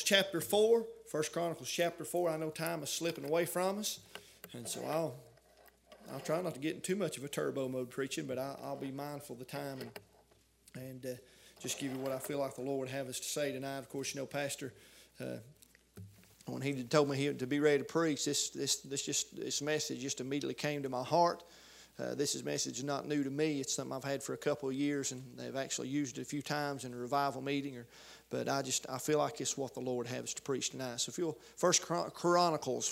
chapter 4. 1 Chronicles chapter 4. I know time is slipping away from us. And so I'll try not to get in too much of a turbo mode preaching, but I'll be mindful of the time and just give you what I feel like the Lord would have us to say tonight. Of course, you know, Pastor, when he told me to be ready to preach, this message just immediately came to my heart. This message is not new to me. It's something I've had for a couple of years, and they've actually used it a few times in a revival meeting. But I feel like it's what the Lord has us to preach tonight. So if you'll, First Chronicles,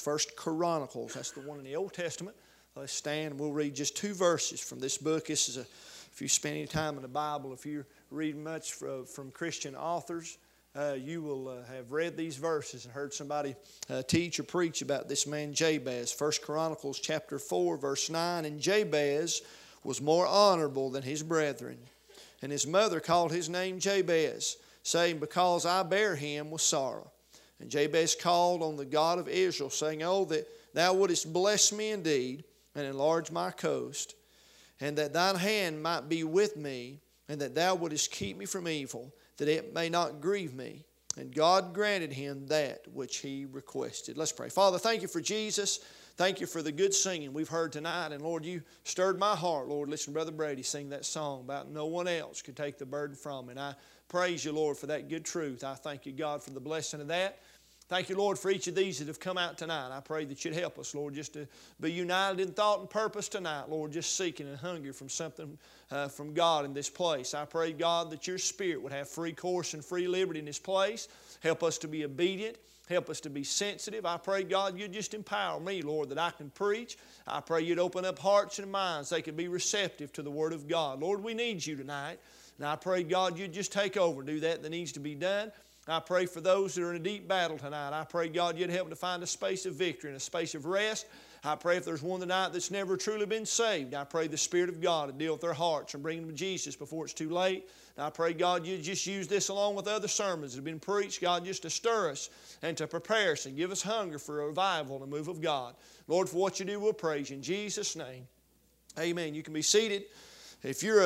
that's the one in the Old Testament. Let's stand and we'll read just 2 verses from this book. This is if you spend any time in the Bible, if you read much from Christian authors, you will have read these verses and heard somebody teach or preach about this man Jabez. 1 Chronicles chapter 4, verse 9, and Jabez was more honorable than his brethren. And his mother called his name Jabez, saying, because I bare him with sorrow. And Jabez called on the God of Israel, saying, oh, that thou wouldest bless me indeed, and enlarge my coast, and that thine hand might be with me, and that thou wouldest keep me from evil, that it may not grieve me. And God granted him that which he requested. Let's pray. Father, thank you for Jesus. Thank you for the good singing we've heard tonight. And Lord, you stirred my heart. Lord, listen to Brother Brady sing that song about no one else could take the burden from me. And I praise you, Lord, for that good truth. I thank you, God, for the blessing of that. Thank you, Lord, for each of these that have come out tonight. I pray that you'd help us, Lord, just to be united in thought and purpose tonight, Lord, just seeking and hungry from something from God in this place. I pray, God, that your Spirit would have free course and free liberty in this place. Help us to be obedient. Help us to be sensitive. I pray, God, you'd just empower me, Lord, that I can preach. I pray you'd open up hearts and minds. They could be receptive to the Word of God. Lord, we need you tonight. And I pray, God, you'd just take over and do that needs to be done. I pray for those that are in a deep battle tonight. I pray, God, you'd help them to find a space of victory and a space of rest. I pray if there's one tonight that's never truly been saved, I pray the Spirit of God to deal with their hearts and bring them to Jesus before it's too late. And I pray, God, you just use this along with other sermons that have been preached, God, just to stir us and to prepare us and give us hunger for a revival and a move of God. Lord, for what you do, we'll praise you. In Jesus' name, amen. You can be seated. If you're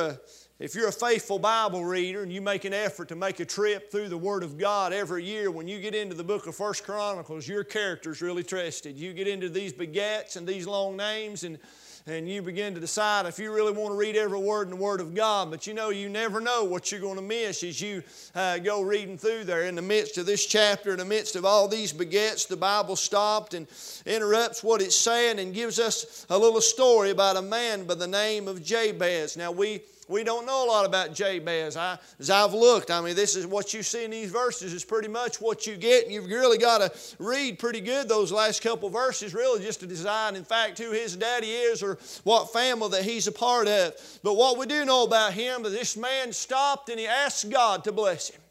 a faithful Bible reader and you make an effort to make a trip through the Word of God every year, when you get into the book of 1 Chronicles, your character's really tested. You get into these begats and these long names and you begin to decide if you really want to read every word in the Word of God. But you know, you never know what you're going to miss as you go reading through there. In the midst of this chapter, in the midst of all these begats, the Bible stopped and interrupts what it's saying and gives us a little story about a man by the name of Jabez. Now, we don't know a lot about Jabez. As I've looked, this is what you see in these verses is pretty much what you get. And you've really got to read pretty good those last couple verses really just to decide, in fact, who his daddy is or what family that he's a part of. But what we do know about him is this man stopped and he asked God to bless him.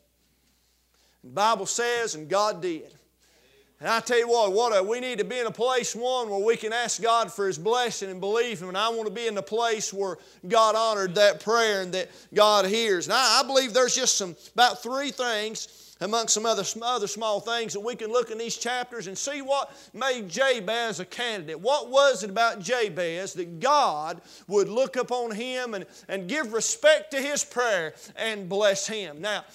The Bible says, and God did. And I tell you what we need to be in a place, one, where we can ask God for His blessing and believe Him. And I want to be in the place where God honored that prayer and that God hears. And I believe there's just about 3 things among some other small things that we can look in these chapters and see what made Jabez a candidate. What was it about Jabez that God would look upon him and give respect to his prayer and bless him? Now,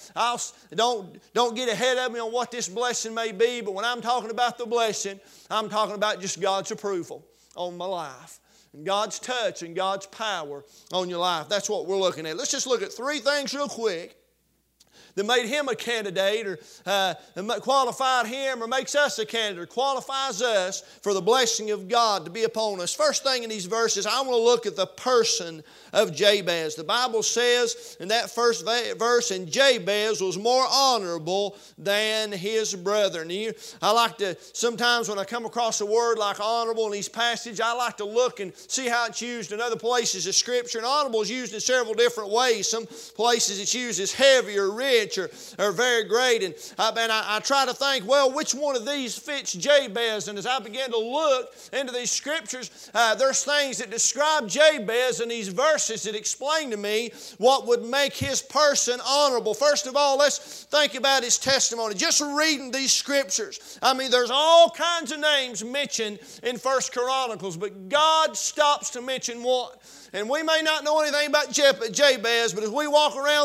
don't get ahead of me on what this blessing may be, but when I'm talking about the blessing, I'm talking about just God's approval on my life. And God's touch and God's power on your life. That's what we're looking at. Let's just look at 3 things real quick that made him a candidate or qualified him or makes us a candidate or qualifies us for the blessing of God to be upon us. First thing in these verses, I want to look at the person of Jabez. The Bible says in that first verse, and Jabez was more honorable than his brethren. I like to, sometimes when I come across a word like honorable in these passages, I like to look and see how it's used in other places of Scripture. And honorable is used in several different ways. Some places it's used as heavy or rich or very great. And I try to think, well, which one of these fits Jabez? And as I began to look into these Scriptures, there's things that describe Jabez in these verses that explain to me what would make his person honorable. First of all, let's think about his testimony. Just reading these Scriptures, there's all kinds of names mentioned in 1 Chronicles, but God stops to mention one. And we may not know anything about Jabez, but as we walk around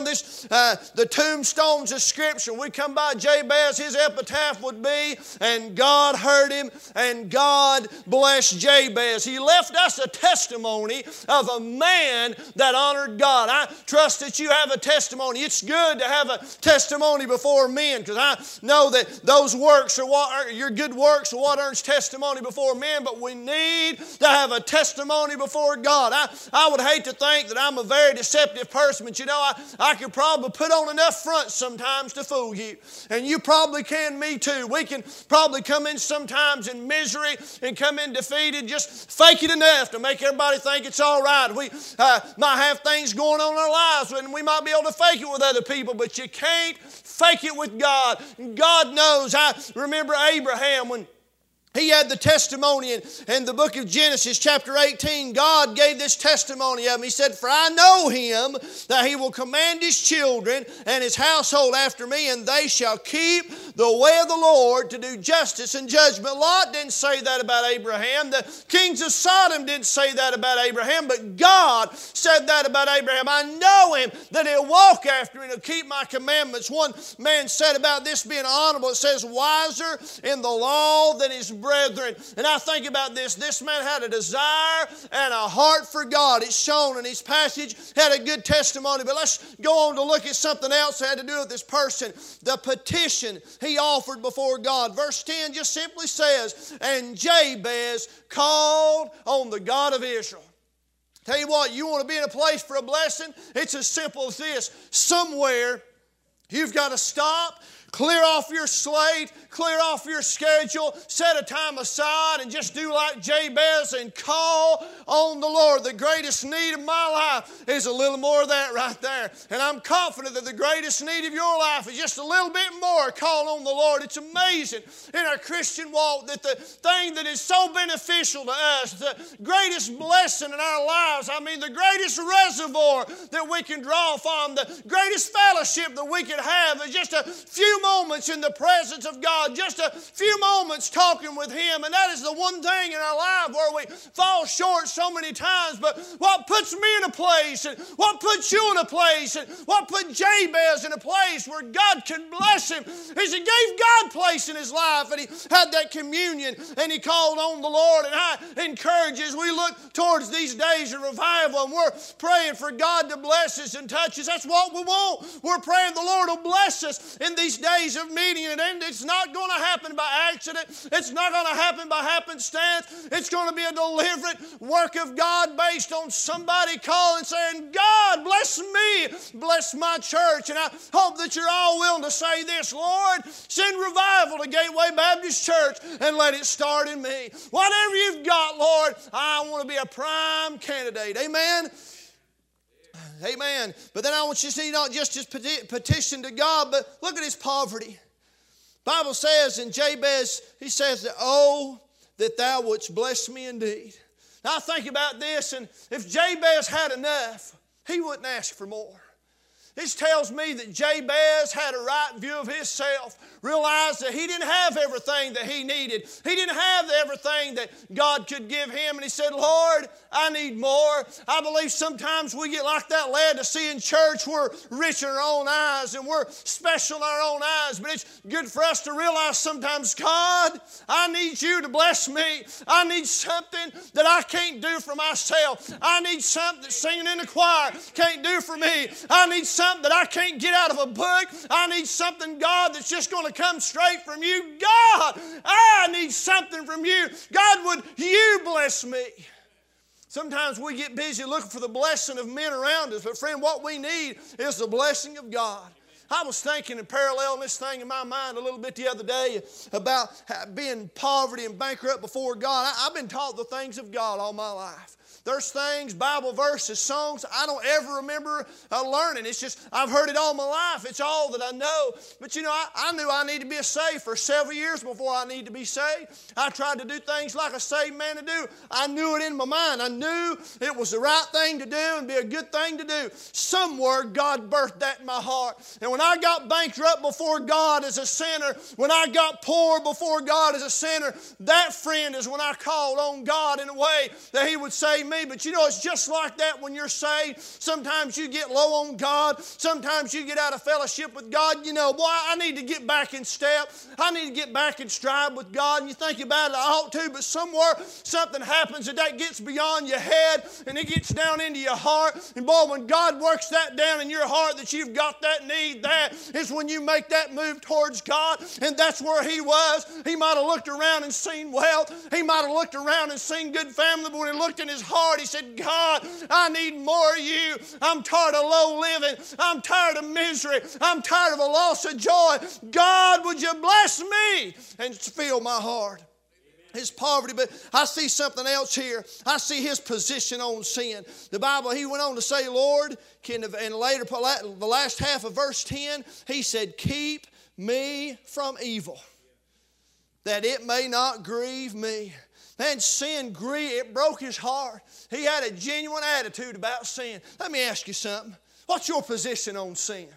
the tombstones of Scripture, we come by Jabez, his epitaph would be, and God heard him, and God blessed Jabez. He left us a testimony of a man that honored God. I trust that you have a testimony. It's good to have a testimony before men, because I know that those works are your good works are what earns testimony before men, but we need to have a testimony before God. I would hate to think that I'm a very deceptive person, but you know, I could probably put on enough fronts sometimes to fool you. And you probably can, me too. We can probably come in sometimes in misery and come in defeated, just fake it enough to make everybody think it's all right. We might have things going on in our lives, and we might be able to fake it with other people, but you can't fake it with God. God knows. I remember Abraham when he had the testimony in the book of Genesis chapter 18. God gave this testimony of him. He said, "For I know him, that he will command his children and his household after me, and they shall keep the way of the Lord to do justice and judgment." Lot didn't say that about Abraham. The kings of Sodom didn't say that about Abraham, but God said that about Abraham. "I know him, that he'll walk after me and he'll keep my commandments." One man said about this being honorable, it says, "Wiser in the law than his brethren." And I think about this. This man had a desire and a heart for God. It's shown in his passage. Had a good testimony. But let's go on to look at something else that had to do with this person. The petition he offered before God. Verse 10 just simply says, "And Jabez called on the God of Israel." Tell you what, you want to be in a place for a blessing? It's as simple as this. Somewhere you've got to stop, clear off your slate, clear off your schedule, set a time aside and just do like Jabez and call on the Lord. The greatest need of my life is a little more of that right there. And I'm confident that the greatest need of your life is just a little bit more call on the Lord. It's amazing in our Christian walk that the thing that is so beneficial to us, the greatest blessing in our lives, the greatest reservoir that we can draw from, the greatest fellowship that we can have is just a few moments in the presence of God, just a few moments talking with Him. And that is the one thing in our life where we fall short so many times. But what puts me in a place, and what puts you in a place, and what put Jabez in a place where God can bless him is He gave God place in his life, and he had that communion, and he called on the Lord. And I encourage you, as we look towards these days of revival, and we're praying for God to bless us and touch us. That's what we want. We're praying the Lord will bless us in these days of meeting, and it's not going to happen by accident. It's not going to happen by happenstance. It's going to be a deliberate work of God based on somebody calling saying, "God, bless me, bless my church." And I hope that you're all willing to say this: "Lord, send revival to Gateway Baptist Church and let it start in me. Whatever you've got, Lord, I want to be a prime candidate." Amen. Amen. But then I want you to see not just his petition to God, but look at his poverty. The Bible says in Jabez, he says that, "Oh, that thou wouldst bless me indeed." Now I think about this, and if Jabez had enough, he wouldn't ask for more. This tells me that Jabez had a right view of himself, realized that he didn't have everything that he needed. He didn't have everything that God could give him, and he said, "Lord, I need more." I believe sometimes we get like that led to see in church we're rich in our own eyes and we're special in our own eyes, but it's good for us to realize sometimes, "God, I need you to bless me. I need something that I can't do for myself. I need something that singing in the choir can't do for me. I need something that I can't get out of a book. I need something, God, that's just going to come straight from you. God, I need something from you. God, would you bless me?" Sometimes we get busy looking for the blessing of men around us, but friend, what we need is the blessing of God. I was thinking and paralleling this thing in my mind a little bit the other day about being poverty and bankrupt before God. I've been taught the things of God all my life. There's things, Bible verses, songs I don't ever remember learning. It's just, I've heard it all my life. It's all that I know. But you know, I knew I needed to be saved for several years before I needed to be saved. I tried to do things like a saved man to do. I knew it in my mind. I knew it was the right thing to do and be a good thing to do. Somewhere God birthed that in my heart. And when I got bankrupt before God as a sinner, when I got poor before God as a sinner, that friend is when I called on God in a way that He would save me. But you know, it's just like that when you're saved. Sometimes you get low on God. Sometimes you get out of fellowship with God. You know, boy, I need to get back in step. I need to get back in stride with God. And you think about it, I ought to, but somewhere something happens that gets beyond your head and it gets down into your heart. And boy, when God works that down in your heart that you've got that need, that is when you make that move towards God. And that's where he was. He might have looked around and seen wealth. He might have looked around and seen good family, but when he looked in his heart, he said, God, I need more of you. I'm tired of low living. I'm tired of misery. I'm tired of a loss of joy. God, would you bless me and fill my heart? His poverty, but I see something else here. I see his position on sin. The Bible, he went on to say, Lord, and later, the last half of verse 10, he said, keep me from evil, that it may not grieve me. Man, sin it broke his heart. He had a genuine attitude about sin. Let me ask you something. What's your position on sin?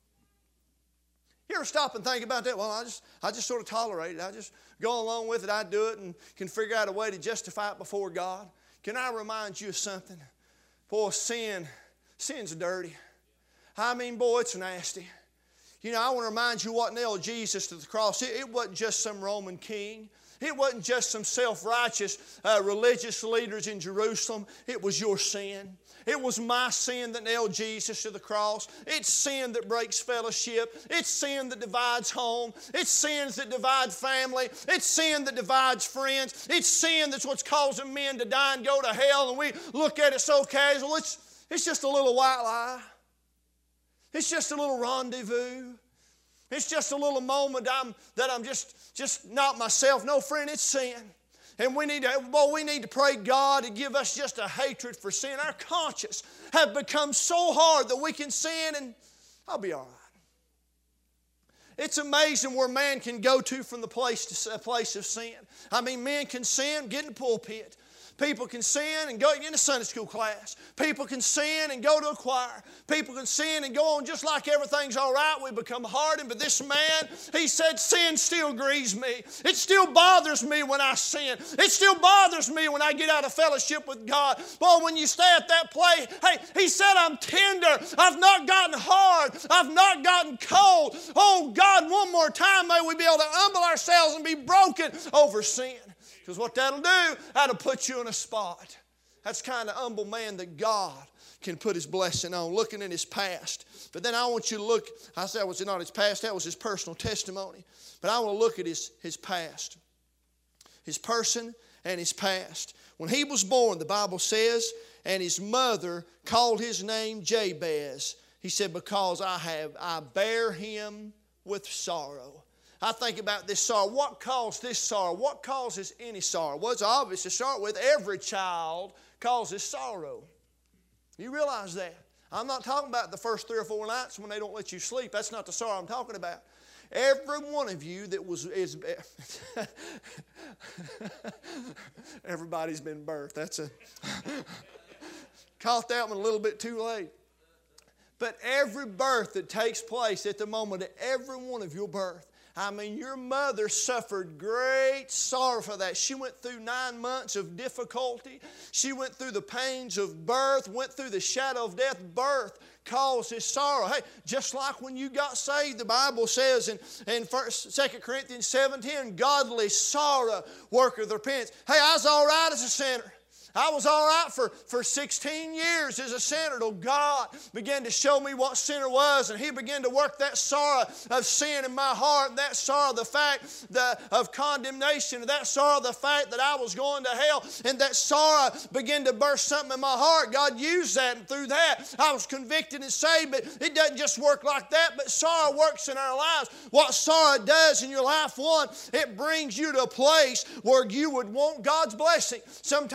You ever stop and think about that? Well, I just sort of tolerate it. I just go along with it. I do it and can figure out a way to justify it before God. Can I remind you of something? Boy, sin's dirty. I mean, boy, it's nasty. You know, I want to remind you what nailed Jesus to the cross. It wasn't just some Roman king. It wasn't just some self-righteous religious leaders in Jerusalem. It was your sin. It was my sin that nailed Jesus to the cross. It's sin that breaks fellowship. It's sin that divides home. It's sins that divide family. It's sin that divides friends. It's sin that's what's causing men to die and go to hell, and we look at it so casual. It's just a little white lie. It's just a little rendezvous. It's just a little moment that I'm just not myself. No, friend, it's sin. And we need to pray God to give us just a hatred for sin. Our conscience have become so hard that we can sin and I'll be all right. It's amazing where man can go to from the place of sin. I mean, men can sin, get in the pulpit. People can sin and go into Sunday school class. People can sin and go to a choir. People can sin and go on just like everything's all right. We become hardened. But this man, he said, sin still grieves me. It still bothers me when I sin. It still bothers me when I get out of fellowship with God. Boy, when you stay at that place, hey, he said, I'm tender. I've not gotten hard. I've not gotten cold. Oh, God, one more time, may we be able to humble ourselves and be broken over sin. Because what that'll put you in a spot. That's the kind of humble man that God can put his blessing on, looking in his past. But then I want you to look, I said, was it not his past? That was his personal testimony. But I want to look at his past. His person and his past. When he was born, the Bible says, and his mother called his name Jabez. He said, because I bear him with sorrow. I think about this sorrow. What caused this sorrow? What causes any sorrow? Well, it's obvious to start with. Every child causes sorrow. You realize that? I'm not talking about the first 3 or 4 nights when they don't let you sleep. That's not the sorrow I'm talking about. Every one of you that is everybody's been birthed. Caught that one a little bit too late. But every birth that takes place at the moment of every one of your birth, I mean, your mother suffered great sorrow for that. She went through 9 months of difficulty. She went through the pains of birth, went through the shadow of death. Birth causes sorrow. Hey, just like when you got saved, the Bible says in 2 Corinthians 7:10, godly sorrow worketh repentance. Hey, I was all right as a sinner. I was all right for 16 years as a sinner till God began to show me what sinner was, and He began to work that sorrow of sin in my heart, and that sorrow, the fact of condemnation, and that sorrow, the fact that I was going to hell, and that sorrow began to burst something in my heart. God used that, and through that I was convicted and saved. But it doesn't just work like that, but sorrow works in our lives. What sorrow does in your life, one, it brings you to a place where you would want God's blessing. Sometimes we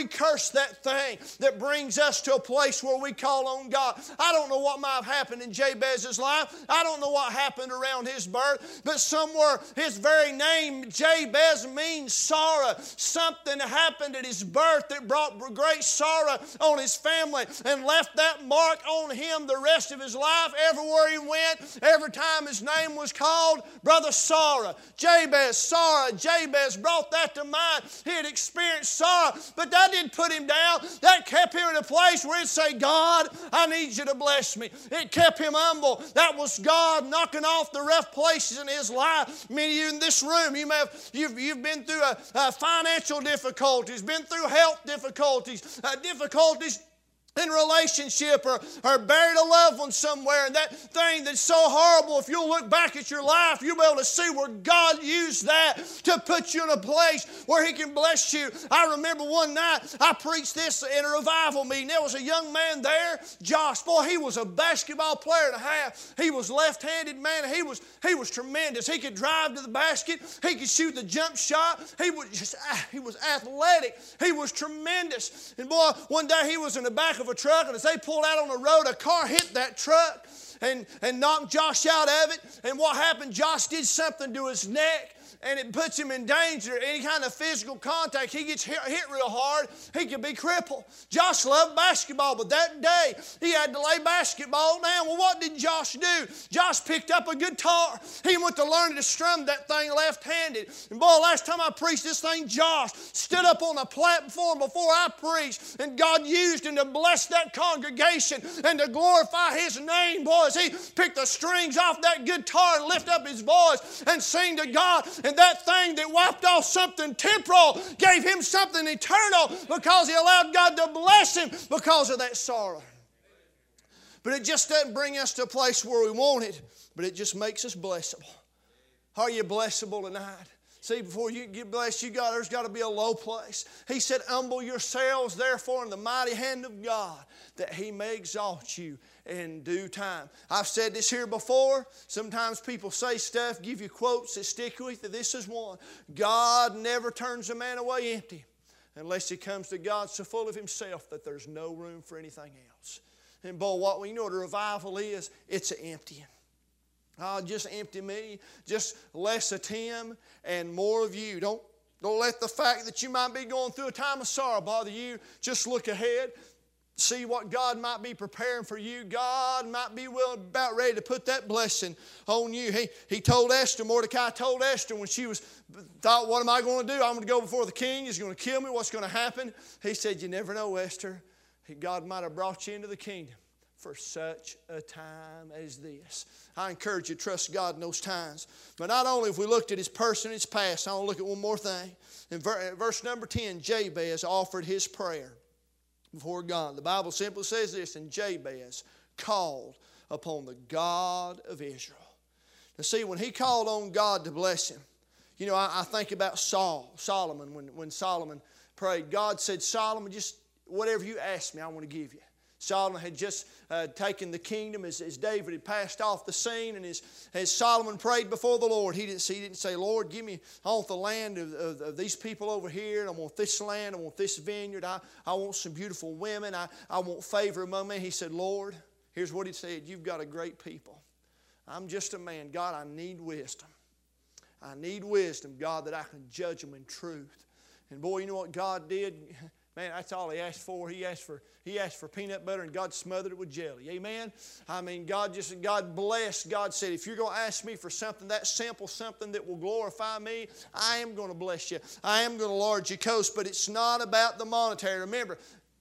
we curse that thing that brings us to a place where we call on God. I don't know what might have happened in Jabez's life. I don't know what happened around his birth, but somewhere his very name, Jabez, means sorrow. Something happened at his birth that brought great sorrow on his family and left that mark on him the rest of his life. Everywhere he went, every time his name was called, Brother Sorrow, Jabez, sorrow. Jabez brought that to mind. He had experienced sorrow, but that didn't put him down. That kept him in a place where he'd say, God, I need you to bless me. It kept him humble. That was God knocking off the rough places in his life. Many of you in this room, you've been through financial difficulties, been through health difficulties, difficulties in relationship or buried a loved one somewhere, and that thing that's so horrible, if you'll look back at your life, you'll be able to see where God used that to put you in a place where He can bless you. I remember one night I preached this in a revival meeting. There was a young man there, Josh. Boy, he was a basketball player and a half. He was left-handed, man. He was tremendous. He could drive to the basket. He could shoot the jump shot. He was athletic. He was tremendous. And boy, one day he was in the back of a truck, and as they pulled out on the road, a car hit that truck and knocked Josh out of it. And what happened? Josh did something to his neck, and it puts him in danger. Any kind of physical contact, he gets hit real hard, he could be crippled. Josh loved basketball, but that day he had to lay basketball down. Well, what did Josh do? Josh picked up a guitar. He went to learn to strum that thing left-handed. And boy, last time I preached this thing, Josh stood up on a platform before I preached, and God used him to bless that congregation and to glorify His name, boys. He picked the strings off that guitar and lifted up his voice and sang to God. And that thing that wiped off something temporal gave him something eternal because he allowed God to bless him because of that sorrow. But it just doesn't bring us to a place where we want it, but it just makes us blessable. Are you blessable tonight? See, before you get blessed, there's got to be a low place. He said, humble yourselves, therefore, in the mighty hand of God, that He may exalt you in due time. I've said this here before. Sometimes people say stuff, give you quotes that stick with you. This is one. God never turns a man away empty unless he comes to God so full of himself that there's no room for anything else. And boy, you know what a revival is? It's an emptying. Oh, just empty me, just less of Tim and more of you. Don't let the fact that you might be going through a time of sorrow bother you. Just look ahead. See what God might be preparing for you. God might be about ready to put that blessing on you. He told Esther, Mordecai told Esther when she thought, what am I going to do? I'm going to go before the king. He's going to kill me. What's going to happen? He said, you never know, Esther. God might have brought you into the kingdom for such a time as this. I encourage you to trust God in those times. But not only have we looked at his person and his past, I want to look at one more thing. In verse number 10, Jabez offered his prayer before God. The Bible simply says this, and Jabez called upon the God of Israel. Now see, when he called on God to bless him, you know, I think about Solomon, when Solomon prayed. God said, Solomon, just whatever you ask me, I want to give you. Solomon had just taken the kingdom as David had passed off the scene, and as Solomon prayed before the Lord, he didn't say, Lord, give me, I want the land of these people over here, and I want this land, I want this vineyard, I want some beautiful women, I want favor among men. He said, Lord, here's what he said, you've got a great people. I'm just a man. God, I need wisdom. I need wisdom, God, that I can judge them in truth. And boy, you know what God did? Man, that's all he asked for. He asked for peanut butter, and God smothered it with jelly. Amen? I mean, God blessed. God said, if you're going to ask me for something that simple, something that will glorify me, I am going to bless you. I am going to enlarge your coast, but it's not about the monetary. Remember,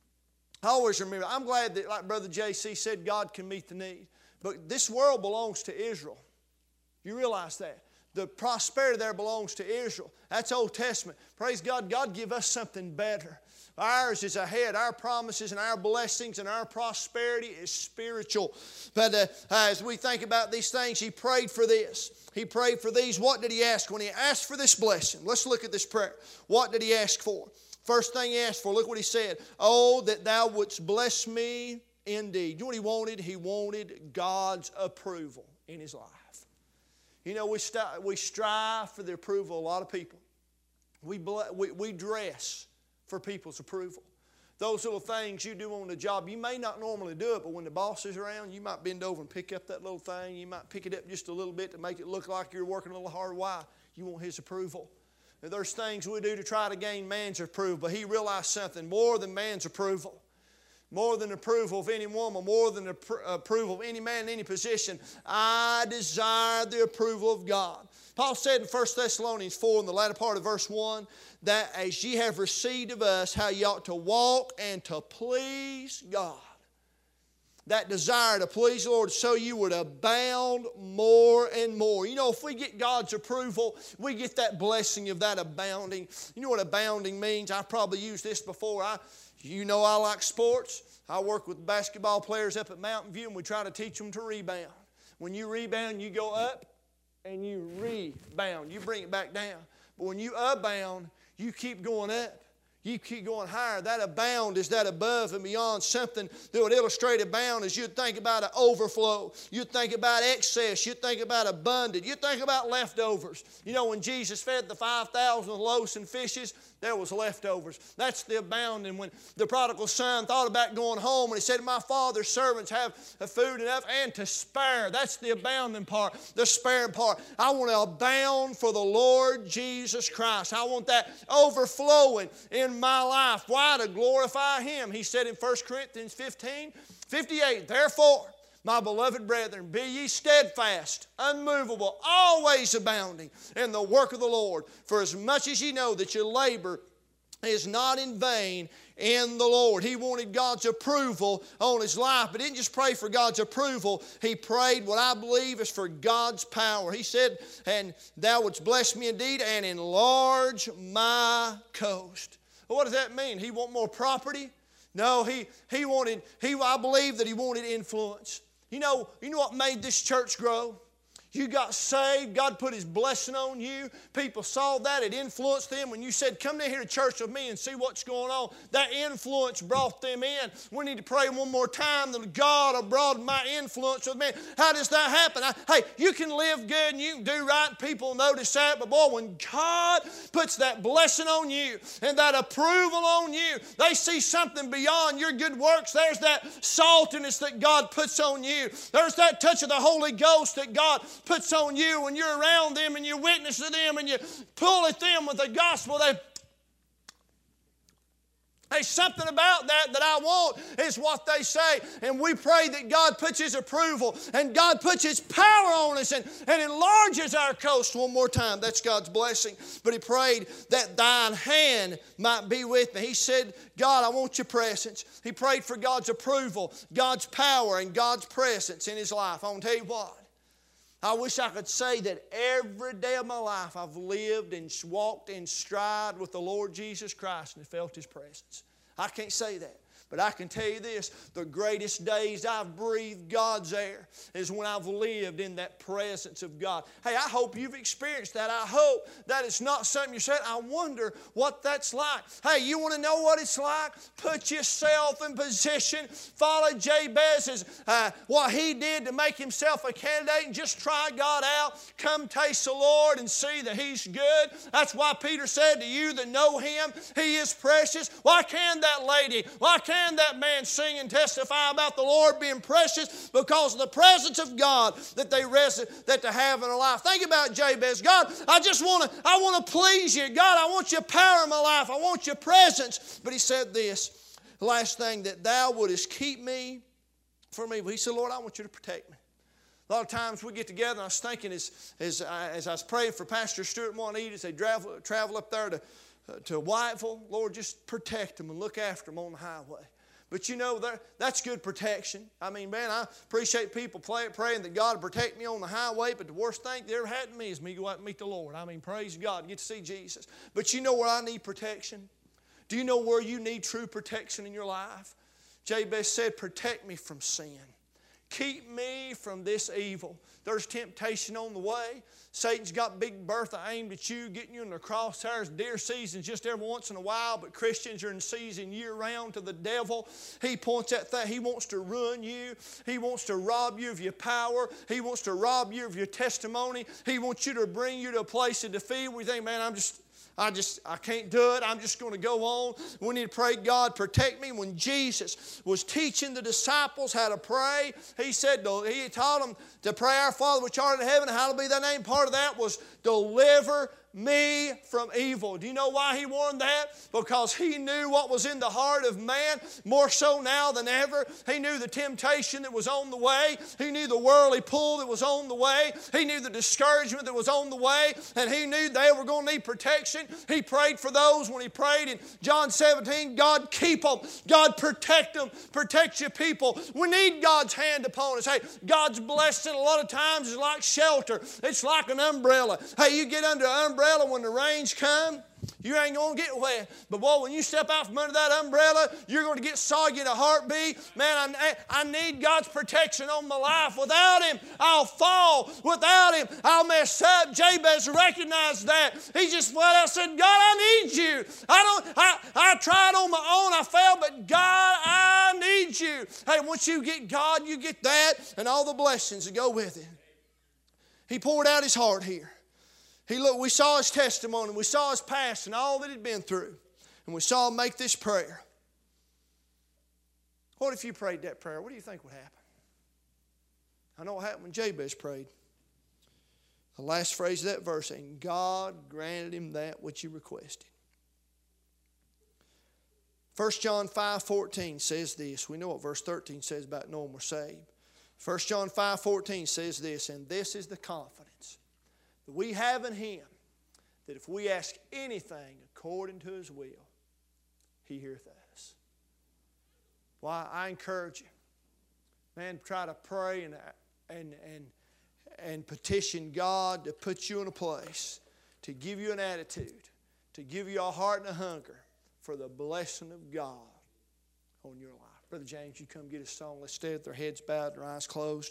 I always remember, I'm glad that, like Brother J.C. said, God can meet the need. But this world belongs to Israel. You realize that? The prosperity there belongs to Israel. That's Old Testament. Praise God. God give us something better. Ours is ahead. Our promises and our blessings and our prosperity is spiritual. But as we think about these things, he prayed for this. He prayed for these. What did he ask when he asked for this blessing? Let's look at this prayer. What did he ask for? First thing he asked for, look what he said. Oh, that thou wouldst bless me indeed. You know what he wanted? He wanted God's approval in his life. You know, we strive for the approval of a lot of people. We dress for people's approval. those little things you do on the job. You may not normally do it, but when the boss is around, you might bend over and pick up that little thing. You might pick it up just a little bit to make it look like you're working a little hard. Why? You want his approval. And there's things we do to try to gain man's approval, but he realized something more than man's approval. More than approval of any woman, more than approval of any man in any position. I desire the approval of God. Paul said in 1 Thessalonians 4, in the latter part of verse 1, that as ye have received of us, how ye ought to walk and to please God. That desire to please the Lord, so you would abound more and more. You know, if we get God's approval, we get that blessing of that abounding. You know what abounding means? I've probably used this before. You know I like sports. I work with basketball players up at Mountain View, and we try to teach them to rebound. When you rebound, you go up and you rebound. You bring it back down. But when you abound, you keep going up. You keep going higher. That abound is that above and beyond something that would illustrate abound as you'd think about an overflow. You'd think about excess. You'd think about abundant. You'd think about leftovers. You know, when Jesus fed the 5,000 with loaves and fishes, there was leftovers. That's the abounding. When the prodigal son thought about going home and he said, my father's servants have food enough and to spare. That's the abounding part, the sparing part. I want to abound for the Lord Jesus Christ. I want that overflowing in my life. Why? To glorify Him. He said in 1 Corinthians 15:58, therefore, my beloved brethren, be ye steadfast, unmovable, always abounding in the work of the Lord. For as much as ye know that your labor is not in vain in the Lord. He wanted God's approval on his life, but he didn't just pray for God's approval. He prayed what I believe is for God's power. He said, and thou wouldst bless me indeed and enlarge my coast. Well, what does that mean? He want more property? No, I believe that he wanted influence. You know what made this church grow? You got saved. God put His blessing on you. People saw that. It influenced them. When you said, come down here to church with me and see what's going on, that influence brought them in. We need to pray one more time that God will broaden my influence with me. How does that happen? Hey, you can live good and you can do right. People notice that. But boy, when God puts that blessing on you and that approval on you, they see something beyond your good works. There's that saltiness that God puts on you. There's that touch of the Holy Ghost that God puts on you when you're around them and you witness to them and you pull at them with the gospel. There's something about that I want, is what they say. And we pray that God puts His approval and God puts His power on us and enlarges our coast one more time. That's God's blessing. But he prayed that thine hand might be with me. He said, God, I want your presence. He prayed for God's approval, God's power, and God's presence in his life. I want to tell you what. I wish I could say that every day of my life I've lived and walked in stride with the Lord Jesus Christ and felt His presence. I can't say that. But I can tell you this, the greatest days I've breathed God's air is when I've lived in that presence of God. Hey, I hope you've experienced that. I hope that it's not something you said, I wonder what that's like. Hey, you want to know what it's like? Put yourself in position. Follow Jabez's, what he did to make himself a candidate and just try God out. Come taste the Lord and see that He's good. That's why Peter said to you that know Him, He is precious. Why can that lady, why can that man sing and testify about the Lord being precious? Because of the presence of God that they have in their life. Think about Jabez. God, I want to please you. God, I want your power in my life. I want your presence. But he said this, the last thing, that thou wouldest keep me from evil. He said, Lord, I want you to protect me. A lot of times we get together, and I was thinking as I was praying for Pastor Stuart and Juanita as they travel up there to Whiteville, Lord, just protect them and look after them on the highway. But you know, that's good protection. I mean, man, I appreciate people praying that God will protect me on the highway, but the worst thing that ever happened to me is me go out and meet the Lord. I mean, praise God, get to see Jesus. But you know where I need protection? Do you know where you need true protection in your life? Jabez said, protect me from sin. Keep me from this evil. There's temptation on the way. Satan's got Big Bertha aimed at you, getting you in the crosshairs. Deer season's just every once in a while, but Christians are in season year-round to the devil. He points at that. He wants to ruin you. He wants to rob you of your power. He wants to rob you of your testimony. He wants you to bring you to a place of defeat where you think, man, I can't do it. I'm just going to go on. We need to pray, God, protect me. When Jesus was teaching the disciples how to pray, He taught them to pray, Our Father which art in heaven, hallowed be thy name. Part of that was deliver me from evil. Do you know why He warned that? Because He knew what was in the heart of man, more so now than ever. He knew the temptation that was on the way. He knew the worldly pull that was on the way. He knew the discouragement that was on the way. And He knew they were going to need protection. He prayed for those when He prayed in John 17, God, keep them. God, protect them. Protect your people. We need God's hand upon us. Hey, God's blessing a lot of times is like shelter. It's like an umbrella. Hey, you get under an umbrella when the rains come, you ain't going to get wet. But boy, when you step out from under that umbrella, you're going to get soggy in a heartbeat. Man, I need God's protection on my life. Without Him, I'll fall. Without Him, I'll mess up. Jabez recognized that. He just flat out said, God, I need you. I tried on my own. I failed, but God, I need you. Hey, once you get God, you get that and all the blessings that go with it. He poured out his heart here. We saw his testimony, we saw his past and all that he'd been through. And we saw him make this prayer. What if you prayed that prayer? What do you think would happen? I know what happened when Jabez prayed. The last phrase of that verse, and God granted him that which he requested. 1 John 5:14 says this. We know what verse 13 says about knowing we're saved. 1 John 5:14 says this, and this is the confidence that we have in Him, that if we ask anything according to His will, He heareth us. Why, I encourage you, man, try to pray and petition God to put you in a place, to give you an attitude, to give you a heart and a hunger for the blessing of God on your life. Brother James, you come get a song. Let's stay with our heads bowed and our eyes closed.